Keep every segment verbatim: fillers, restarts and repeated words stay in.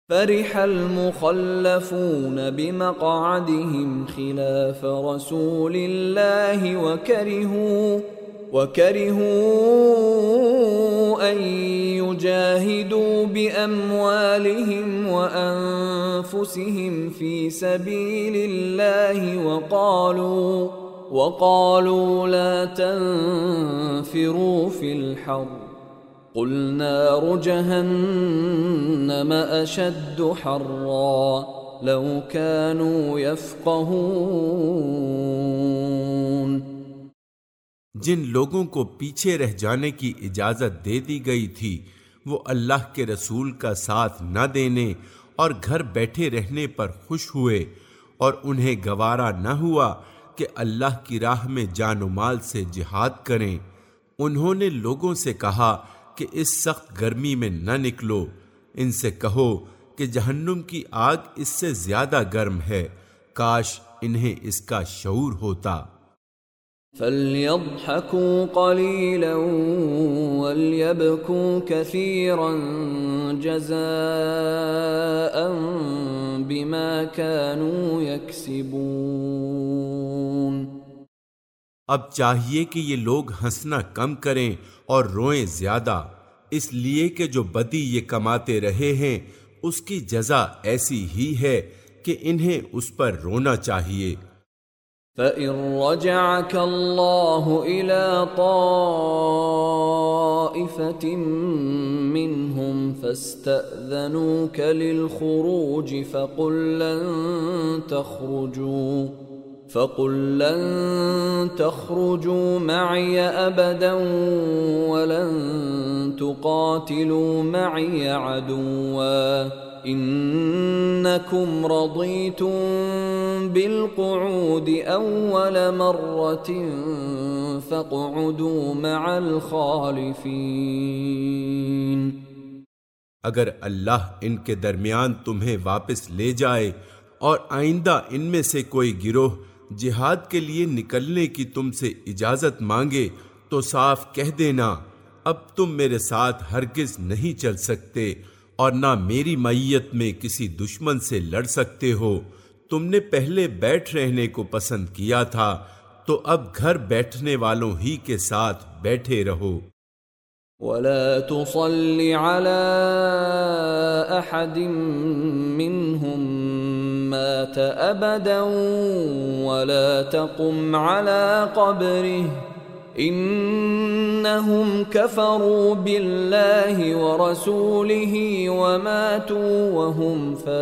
فرح المخلفون بمقعدهم خلاف رسول الله وكرهوا وكرهوا أن يجاهدوا بأموالهم وأنفسهم في سبيل الله وقالوا وقالوا لا تنفروا في الحر قل نار جهنم أشد حرا لو كانوا يفقهون۔ جن لوگوں کو پیچھے رہ جانے کی اجازت دے دی گئی تھی وہ اللہ کے رسول کا ساتھ نہ دینے اور گھر بیٹھے رہنے پر خوش ہوئے، اور انہیں گوارا نہ ہوا کہ اللہ کی راہ میں جان و مال سے جہاد کریں۔ انہوں نے لوگوں سے کہا کہ اس سخت گرمی میں نہ نکلو، ان سے کہو کہ جہنم کی آگ اس سے زیادہ گرم ہے، کاش انہیں اس کا شعور ہوتا۔ فَلْيَضْحَكُوا قَلِيلًا وَلْيَبْكُوا كَثِيرًا جَزَاءً بِمَا كَانُوا يَكْسِبُونَ۔ اب چاہیے کہ یہ لوگ ہنسنا کم کریں اور روئیں زیادہ، اس لیے کہ جو بدی یہ کماتے رہے ہیں اس کی جزا ایسی ہی ہے کہ انہیں اس پر رونا چاہیے۔ فَإِن رَّجَعَكَ اللَّهُ إِلَىٰ طَائِفَةٍ مِّنْهُمْ فَاسْتَأْذَنُوكَ لِلْخُرُوجِ فَقُل لَّن تَخْرُجُوا فَقُل لَّن تَخْرُجُوا مَعِيَ أَبَدًا وَلَن تُقَاتِلُوا مَعِيَ عَدُوًّا إِنَّكُمْ رَضِيتُم بِالْقُعُودِ أَوَّلَ مَرَّةٍ فَاقْعُدُوا مَعَ الْخَالِفِينَ۔ اگر اللہ ان کے درمیان تمہیں واپس لے جائے اور آئندہ ان میں سے کوئی گروہ جہاد کے لیے نکلنے کی تم سے اجازت مانگے تو صاف کہہ دینا اب تم میرے ساتھ ہرگز نہیں چل سکتے اور نہ میری معیت میں کسی دشمن سے لڑ سکتے ہو۔ تم نے پہلے بیٹھ رہنے کو پسند کیا تھا تو اب گھر بیٹھنے والوں ہی کے ساتھ بیٹھے رہو۔ وَلَا تُصَلِّ عَلَىٰ أَحَدٍ مِّنْهُمْ مَاتَ أَبَدًا وَلَا تَقُمْ عَلَىٰ قَبْرِهِ إِنَّهُمْ كَفَرُوا بِاللَّهِ وَرَسُولِهِ وَمَاتُوا وَهُمْ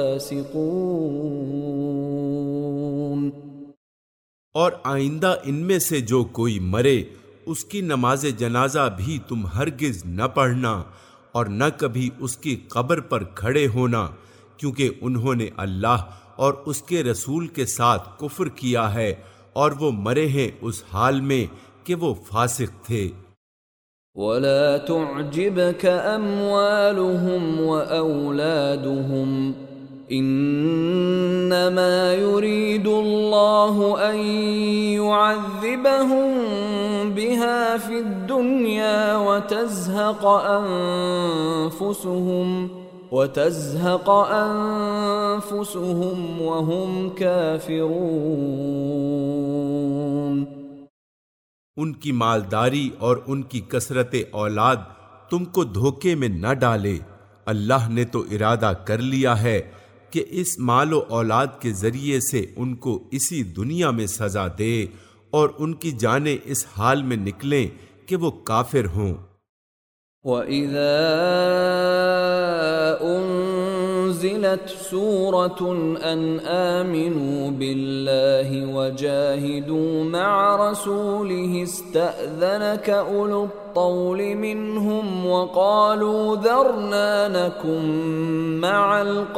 فَاسِقُونَ۔ اور آئندہ ان میں سے جو کوئی مرے اس کی نماز جنازہ بھی تم ہرگز نہ پڑھنا اور نہ کبھی اس کی قبر پر کھڑے ہونا، کیونکہ انہوں نے اللہ اور اس کے رسول کے ساتھ کفر کیا ہے اور وہ مرے ہیں اس حال میں کہ وہ فاسق تھے۔ وَلَا تُعْجِبْكَ أَمْوَالُهُمْ وَأَوْلَادُهُمْ إِنَّمَا يُرِيدُ اللَّهُ أَن يُعَذِّبَهُم بِهَا فِي الدُّنْيَا وَتَزْهَقَ أَنفُسُهُمْ وَتَزْهَقَ أَنفُسُهُمْ وَهُمْ كَافِرُونَ۔ ان کی مالداری اور ان کی کثرت اولاد تم کو دھوکے میں نہ ڈالے، اللہ نے تو ارادہ کر لیا ہے کہ اس مال و اولاد کے ذریعے سے ان کو اسی دنیا میں سزا دے اور ان کی جانیں اس حال میں نکلیں کہ وہ کافر ہوں۔ وَإِذَا أُنزِلَتْ سُورَةٌ أَنْ آمِنُوا بِاللَّهِ وَجَاهِدُوا مَعَ رَسُولِهِ اسْتَأْذَنَكَ أُولُو الطَّوْلِ مِنْهُمْ وَقَالُوا ذَرْنَا نَكُن مَّعَ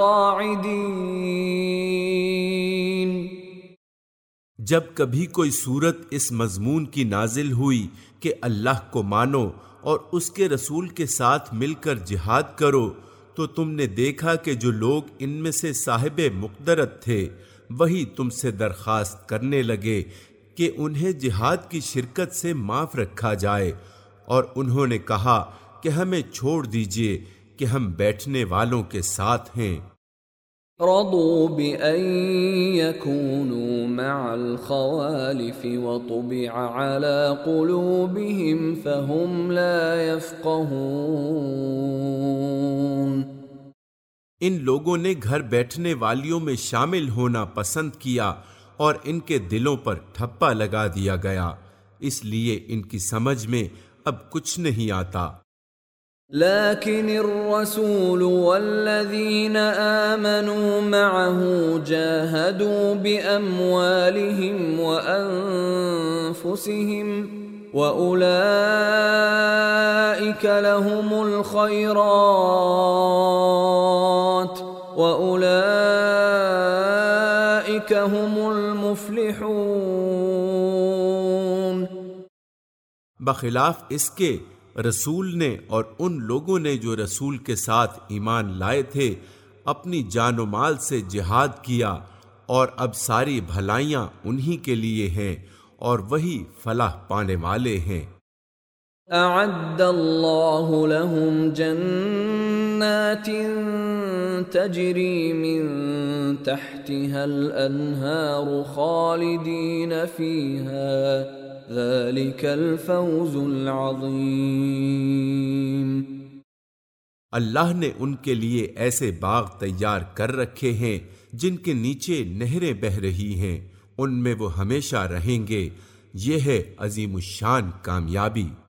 الْقَاعِدِينَ۔ جب کبھی کوئی صورت اس مضمون کی نازل ہوئی کہ اللہ کو مانو اور اس کے رسول کے ساتھ مل کر جہاد کرو تو تم نے دیکھا کہ جو لوگ ان میں سے صاحب مقدرت تھے وہی تم سے درخواست کرنے لگے کہ انہیں جہاد کی شرکت سے معاف رکھا جائے، اور انہوں نے کہا کہ ہمیں چھوڑ دیجئے کہ ہم بیٹھنے والوں کے ساتھ ہیں۔ رضوا بأن يكونوا مع الخوالف وطبع على قلوبهم فهم لا يفقهون۔ ان لوگوں نے گھر بیٹھنے والیوں میں شامل ہونا پسند کیا اور ان کے دلوں پر ٹھپا لگا دیا گیا، اس لیے ان کی سمجھ میں اب کچھ نہیں آتا۔ لكن الرسول والذين آمنوا معه جاهدوا بأموالهم وأنفسهم وأولئك لهم الخيرات وأولئك هم المفلحون۔ بخلاف اس کے رسول نے اور ان لوگوں نے جو رسول کے ساتھ ایمان لائے تھے اپنی جان و مال سے جہاد کیا، اور اب ساری بھلائیاں انہی کے لیے ہیں اور وہی فلاح پانے والے ہیں۔ اعد اللہ لهم جنات تجری من تحتها الانہار خالدین فیہا ذلك الفوز العظیم۔ اللہ نے ان کے لیے ایسے باغ تیار کر رکھے ہیں جن کے نیچے نہریں بہہ رہی ہیں، ان میں وہ ہمیشہ رہیں گے، یہ ہے عظیم الشان کامیابی۔